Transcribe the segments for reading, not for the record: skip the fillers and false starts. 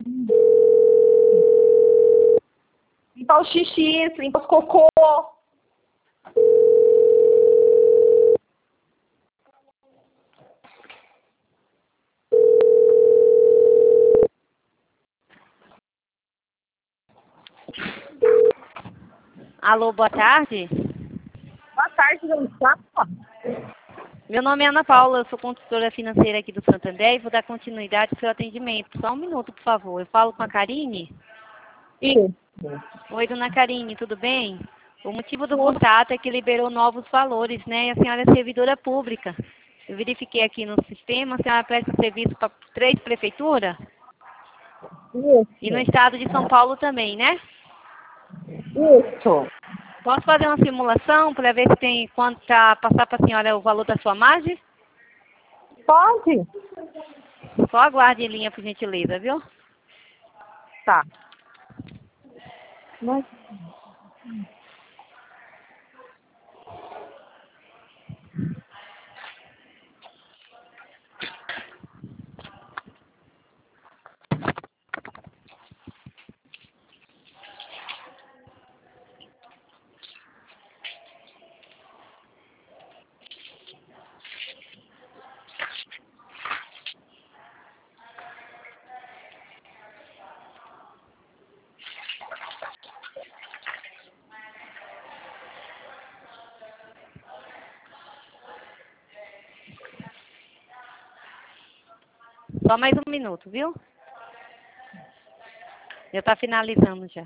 Limpar o xixi, limpar os cocô. Alô, boa tarde. Boa tarde, não sabe? Meu nome é Ana Paula, eu sou consultora financeira aqui do Santander e vou dar continuidade ao seu atendimento. Só um minuto, por favor. Eu falo com a Karine? Isso. Oi, dona Karine, tudo bem? O motivo do contato é que liberou novos valores, né? E a senhora é servidora pública. Eu verifiquei aqui no sistema, a senhora presta serviço para 3 prefeituras? E no estado de São Paulo também, né? Isso. Posso fazer uma simulação para ver se tem quanto para passar para a senhora o valor da sua margem? Pode? Só aguarde em linha, por gentileza, viu? Tá. Mas... Só mais um minuto, viu? Já está finalizando já.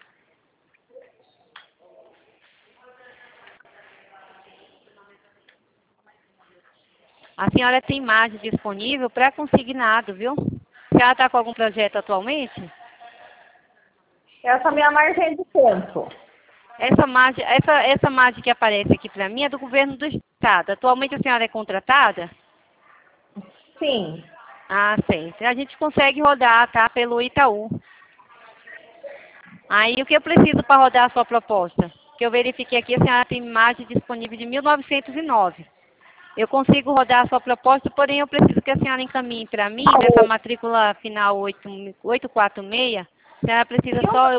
A senhora tem margem disponível para consignado, viu? A senhora está com algum projeto atualmente? Essa minha margem é de quanto? Essa margem que aparece aqui para mim é do governo do estado. Atualmente a senhora é contratada? Sim. Ah, sim. A gente consegue rodar, tá? Pelo Itaú. Aí o que eu preciso para rodar a sua proposta? Que eu verifiquei aqui, a senhora tem margem disponível de 1.909. Eu consigo rodar a sua proposta, porém eu preciso que a senhora encaminhe para mim, nessa matrícula final 846. A senhora precisa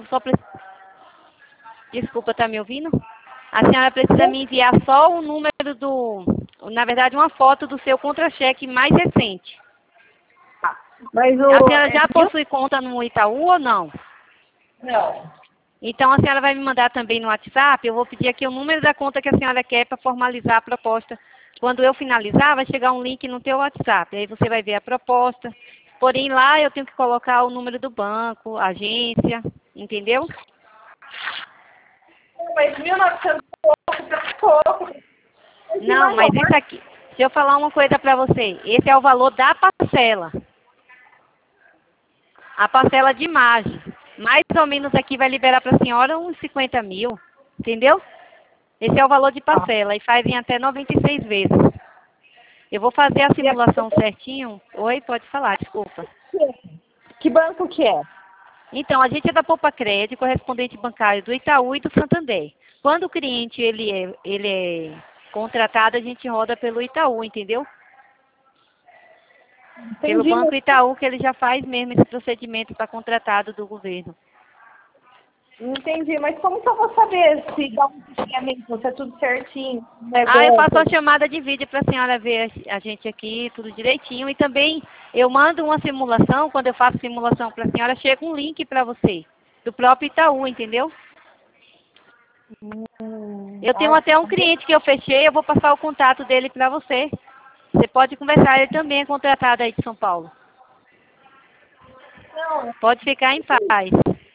Desculpa, tá me ouvindo? A senhora precisa me enviar só o número na verdade, uma foto do seu contra-cheque mais recente. Mas A senhora já possui conta no Itaú ou não? Não. Então a senhora vai me mandar também no WhatsApp, eu vou pedir aqui o número da conta que a senhora quer para formalizar a proposta. Quando eu finalizar, vai chegar um link no teu WhatsApp, aí você vai ver a proposta. Porém, lá eu tenho que colocar o número do banco, a agência, entendeu? Mas 1.900 é pouco. Não, mas isso aqui, deixa eu falar uma coisa para você. Esse é o valor da parcela. A parcela de margem. Mais ou menos aqui vai liberar para a senhora uns 50 mil, entendeu? Esse é o valor de parcela e faz em até 96 vezes. Eu vou fazer a simulação certinho. Oi, pode falar, desculpa. Que banco que é? Então, a gente é da Poupa Crédito, correspondente bancário do Itaú e do Santander. Quando o cliente ele é contratado, a gente roda pelo Itaú, entendeu? Pelo Banco Itaú, que ele já faz mesmo esse procedimento para contratado do governo. Entendi, mas como que eu vou saber se dá um funcionamento, se é tudo certinho? Eu faço uma chamada de vídeo para a senhora ver a gente aqui, tudo direitinho. E também eu mando uma simulação, quando eu faço simulação para a senhora, chega um link para você, do próprio Itaú, entendeu? Eu tenho até um cliente que eu fechei, eu vou passar o contato dele para você. Você pode conversar, ele também é contratado aí de São Paulo. Pode ficar em paz.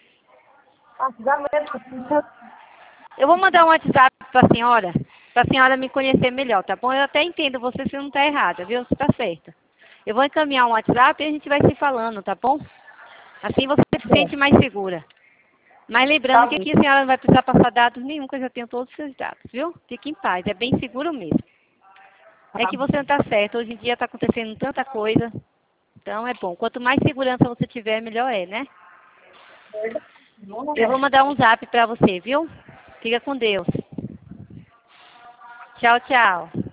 Eu vou mandar um WhatsApp para a senhora me conhecer melhor, tá bom? Eu até entendo você se não está errada, viu? Você está certa. Eu vou encaminhar um WhatsApp e a gente vai se falando, tá bom? Assim você se sente mais segura. Mas lembrando que aqui a senhora não vai precisar passar dados nenhum, que eu já tenho todos os seus dados, viu? Fique em paz, é bem seguro mesmo. É que você não está certo, hoje em dia está acontecendo tanta coisa, então é bom. Quanto mais segurança você tiver, melhor é, né? Eu vou mandar um zap para você, viu? Fica com Deus. Tchau, tchau.